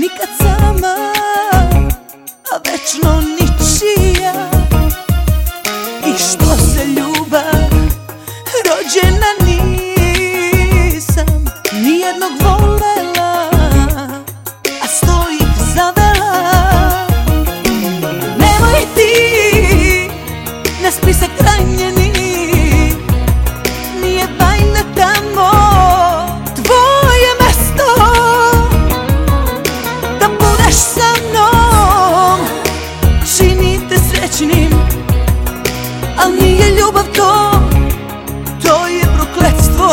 nikad sama, a večno ničija. I što se ljubav rođena nisam nijednog volela, a 100 ih zavela. Nemoj ti na spisak ranjeni, nije bajna tamo tvoje mesto. Da budeš sa mnom čini te srećnim, al nije ljubav to, to je prokletstvo.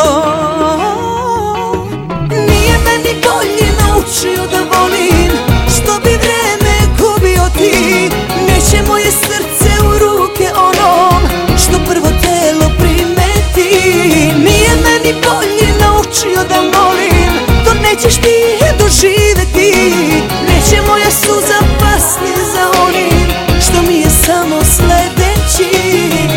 Nije meni bolje naučio da volim, što bi vreme gubio ti. Neće moje srce u ruke onom što prvo telo primeti. Nije meni bolje naučio da volim, to nećeš ti doživeti. Neće moja suza pasti za onim što mi je samo sledeći.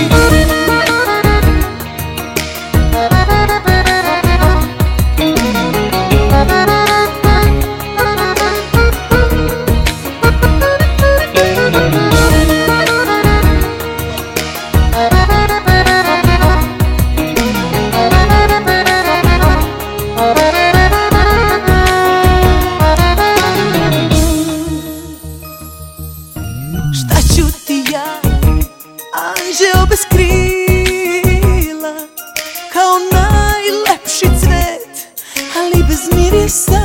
Šta ću ti ja, anđeo bez krila, kao najlepši cvet, ali bez mirisa.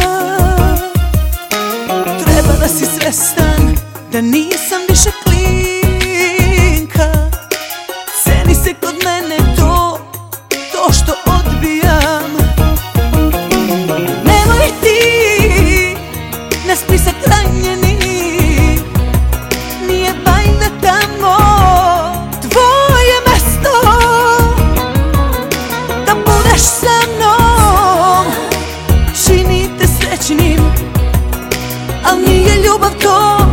Treba da si svestan da nisam više klinka. Ceni se kod mene to što odbijam. Nemoj ti na spisak ranjeni, nije bajna tamo tvoje mesto. Da budeš sa mnom čini te srećnim, al nije ljubav to,